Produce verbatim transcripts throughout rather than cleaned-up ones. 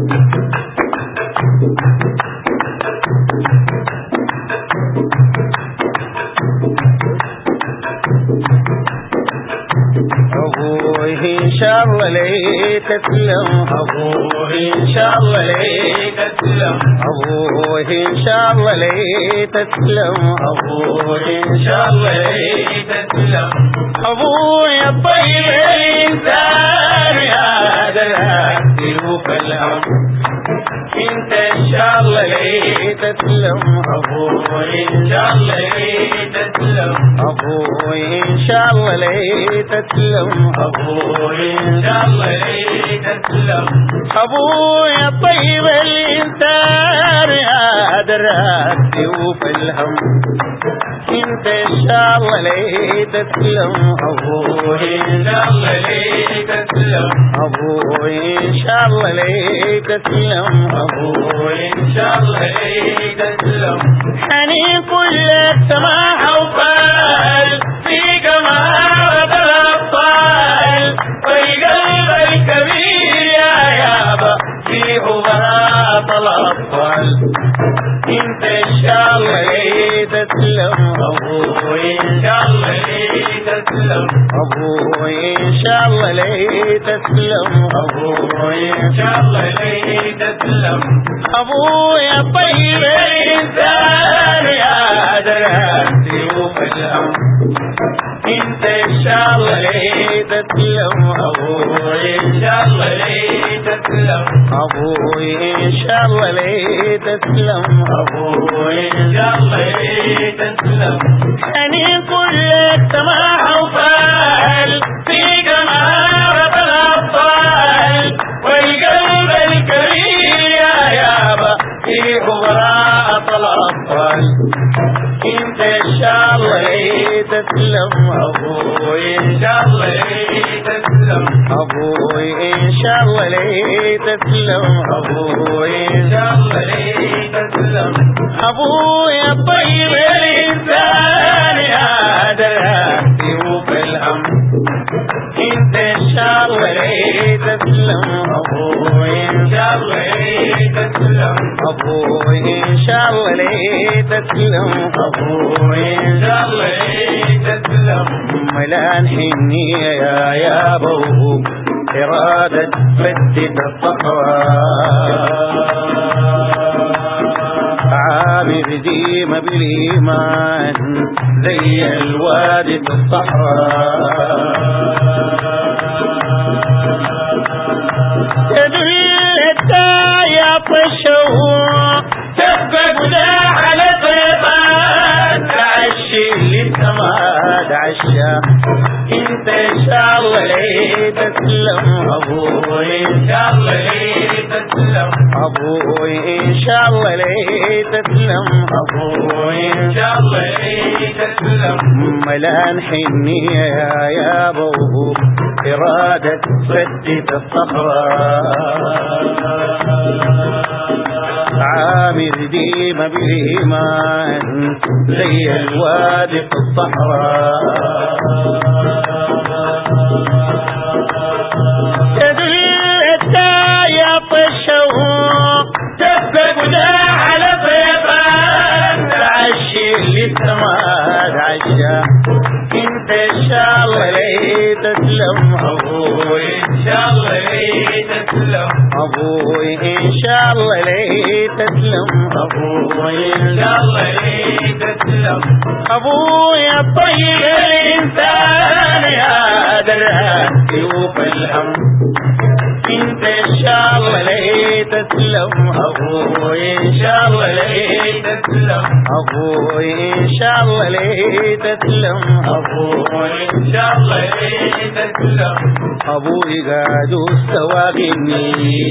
أبوي إن شاء الله لي تسلم أبوي إن شاء الله لي تسلم أبوي إن شاء الله لي تسلم أبوي إن شاء الله لي تسلم أبوي الطيب الإنسان يا دلالتي وفالهم انت ان شاء الله لي تسلم أبوي إن شاء الله لي تسلم أبوي إن شاء الله لي تسلم أبوي إن شاء الله لي تسلم أبوي الطيب الإنسان يا دراسي وفالهم انت ان شاء الله لي تسلم أبوي إن شاء الله لي تسلم أبوي إن شاء الله لي تسلم أبوي إن شاء الله لي تسلم حنين كل السماح وفال في جماعة الأبطال والقلب الكبير يا يابا في عبرات الأطفال انت ان شاء الله لي تسلم أبوي إن شاء الله لي تسلم أبوي إن شاء الله لي تسلم أبوي إن شاء الله لي تسلم أبوي الطيب الإنسان يا دراسي وفالهم انت ان شاء الله لي تسلم أبوي إن شاء الله لي تسلم أبوي إن شاء الله لي تسلم أبوي إن شاء الله لي تسلم حنين كل السماح وفال في جماعة الأبطال والقلب الكبير يا يابا في عبرات الأطفال انت ان شاء الله لي تسلم أبوي إن شاء الله لي تسلم أبوي إن شاء الله لي تسلم أبوي إن شاء الله لي تسلم أبوي الطيب الإنسان يا دراسي وفالهم انت ان شاء الله لي تسلم أبوي إن شاء الله لي تسلم أبوي إن شاء الله لي تسلم أبوي إن شاء الله لي تسلم ملان حنية يا يابا إرادة فتت الصحراء عامر ديما بالإيمان زي الوادي في الصحراء تدري الداية الشوق تبقى قداح على طيبان تعشي اللي السماد عشا انت ان شاء الله لي تسلم أبوي إن شاء الله لي تسلم أبوي إن شاء الله لي تسلم أبوي إن شاء الله لي تسلم ملان حنية يا يابا إرادة فتت الصخرة عامر ديما بالإيمان زي الوادي في الصحراء تدري الداية الشوق تبقى قداح على طيبان تعشي اللي السماد عشا انت ان شاء الله لي تسلم أبوي إن شاء الله لي تسلم أبوي إن شاء الله لي تسلم أبوي إن شاء الله لي تسلم أبوي الطيب الإنسان يا دراسي وفالهم انت ان شاء الله لي تسلم أبوي إن شاء الله لي تسلم أبوي إن شاء الله لي تسلم أبوي إن شاء الله لي تسلم أبوي قادوا السواقني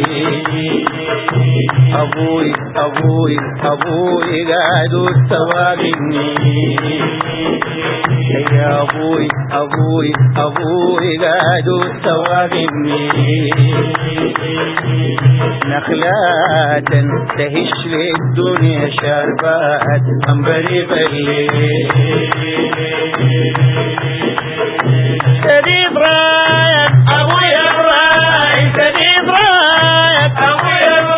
أبوي أبوي أبوي قادوا السواقني يا أبوي أبوي أبوي قادوا السواقني نخلات تهش للدنيا شربات أنبري بالليل سديد رايك أبوي الراي سديد رايك أبوي الراي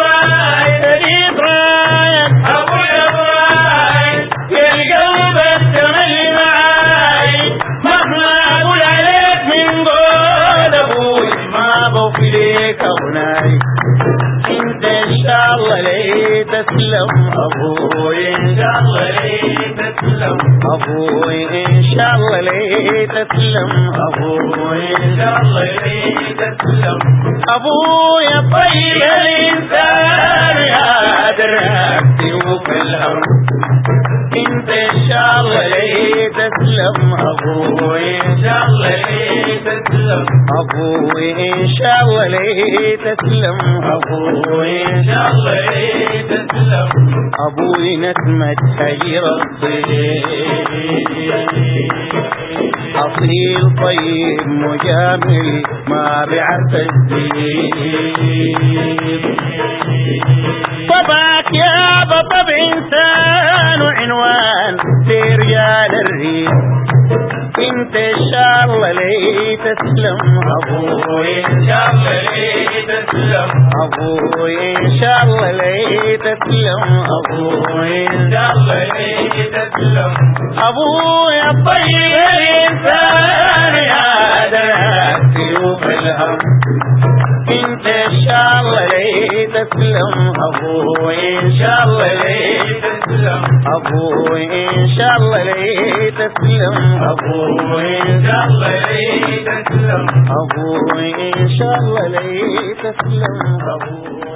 تسلم أبوي إن شاء الله لي تسلم أبوي إن شاء الله لي تسلم أبوي إن شاء الله لي تسلم أبويا طيب الإنسان يا دربتي وفي الهم انت إن شاء الله لي تسلم أبوي إن شاء الله لي تسلم أبوي إن شاء الله لي تسلم أبوي إن شاء الله لي تسلم أبوي نسمة هجر الصيف أصيل طيب مجامل ما بعرف الزيب طبعك يا بطب إنسان وعنوان لرجال الريف انت إن شاء الله لي تسلم أبوي إن شاء الله لي تسلم أبوي إن شاء الله لي تسلم أبوي إن شاء الله لي تسلم أبوي الطيب الإنسان يا دربتي وفي الهم انت إن شاء الله لي تسلم أبوي إن شاء الله لي تسلم أبوي إن شاء الله لي تسلم أبوي إن شاء الله لي تسلم أبوي إن شاء الله لي تسلم أبوي